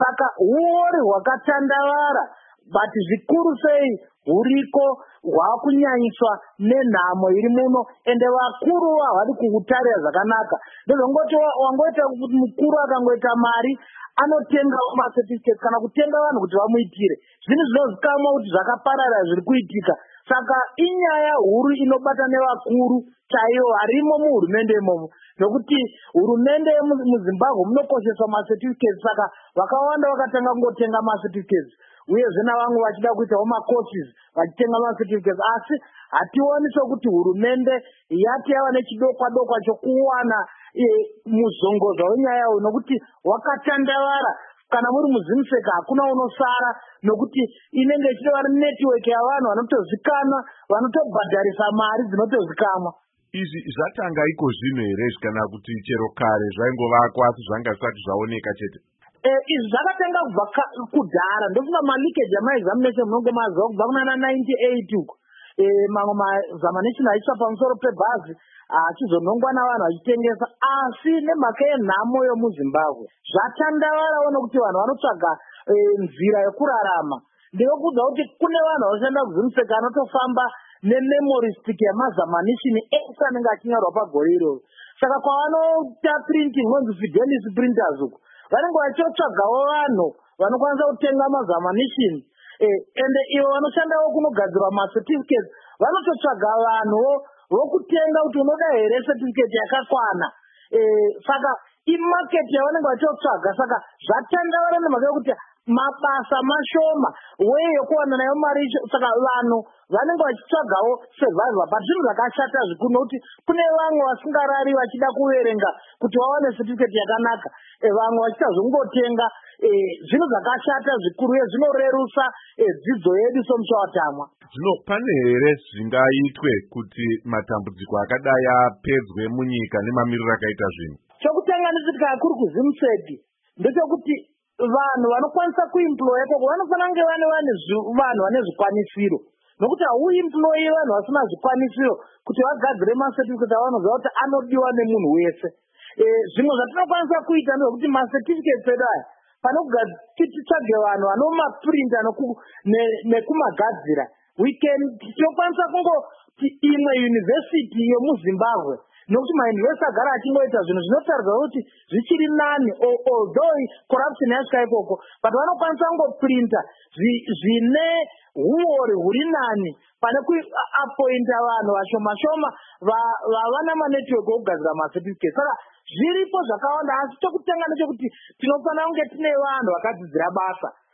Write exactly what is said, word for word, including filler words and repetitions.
Saka huori hwakatandavara, but zvikuru sei huriko hwakunyanyiswa nenhamo iri muno, ende vakuru havadi kukutarira zvakanaka. Ndozongoti wangoita kuti mukuru akangoita mari anotenga macertificate kana kutenga vanhu kuti vamuitire. Zvinhu zvinozikamwa kuti zvakaparara zviri kuitika. Saka inyaya huru inobata nevakuru chaivo varimo muhurumende imomo, nokuti hurumende muZimbabwe munokosheswa macertificates. Saka vakawanda vakatanga kungotenga macertificates, uyezve navamwe vachida kuitawo macourses vachitenga macertificates. Asi hationi sokuti hurumende yati yava nechidokwa dokwa chokuwana muzongozo wenyaya uyu, nokuti wakatandavara. Kana muri muZimuseka hakuna unosara, nokuti inenge ichireva network yavanhu vanotozikanwa, vanotobhadharisa mari dzinotozikamwa. Izvi zvatanga iko zvino here kana kuti chero kare zvaingovakwa asi zvanga zvisati zvaoneka chete? Izvi zvakatanga kubva kudhara. Ndofunga malikeji amaexamination munonge maziva kubva kunana ninety-eight uko. Mamwe mazamanishini aiswa pamusoro pebhazi achizonongwa navanhu vachitengesa. Asi nemhaka yenhamo yomuZimbabwe zvatandavarawo nokuti vanhu vanotsvaga nzira yekurarama. Ndinokuudza kuti kune vanhu vanoshanda kuZimuseka vanotofamba nememoristic yamazamanishini ese anenge achinyorwa pagore iroro. Saka kwavanoita printing nonzi Fidelis printers uko, vanenge vachiotsvagawo vanhu vanokwanisa kutenga mazamanishini. Ende ivo vanoshandawo kunogadzirwa macertificates vanototsvaga vanhuwo vokutenga kuti unoda here certificate yakakwana. Saka imarket yavanenge vachiotsvaga. Saka zvatandavara nemhaka yokuti mabasa mashoma weye yokuwana nayo mari. Saka vanhu vanenge vachitsvagawo survival, but zvinhu zvakashata zvikuru nokuti kune vamwe vasingarari vachida kuverenga kuti vawane certificate yakanaka, vamwe vachitazongotenga. Zvinhu zvakashata zvikuru uye zvinorerusa dzidzo yedu somushawatamwa. Zvino pane here zvingaitwe kuti matambudziko akadai apedzwe munyika nemamiriro akaita zvinhu? Chokutanga ndisiti kakuru kuZimuseki ndechekuti vanhu vanokwanisa kuemploya koko vanofanira kunge vane vanhu vane zvikwanisiro, nokuti hauemployi vanhu vasina zvikwanisiro kuti vagadzire macertificate avanoziva kuti anodiwa nemunhu wese. Zvimwe zvatinokwanisa kuita ndezvekuti macertificates edu aya pane titsvage vanhu vanomaprinta nekumagadzira, tinokwanisa kungoti imwe yunivhesiti yemuZimbabwe, nokuti mayunivhesiti agara achingoita zvinhu zvinotaridza kuti zvichiri nani, although corruption yasvika ikoko, but vanokwanisa kungoprinta zvine huori huri nani pane kuapointa vanhu vashoma-shoma vavana manetwork okugadzira macertificate. Saka zviripo zvakawanda, asi chokutanga ndechekuti tinofanira kunge tine vanhu vakadzidzira basa.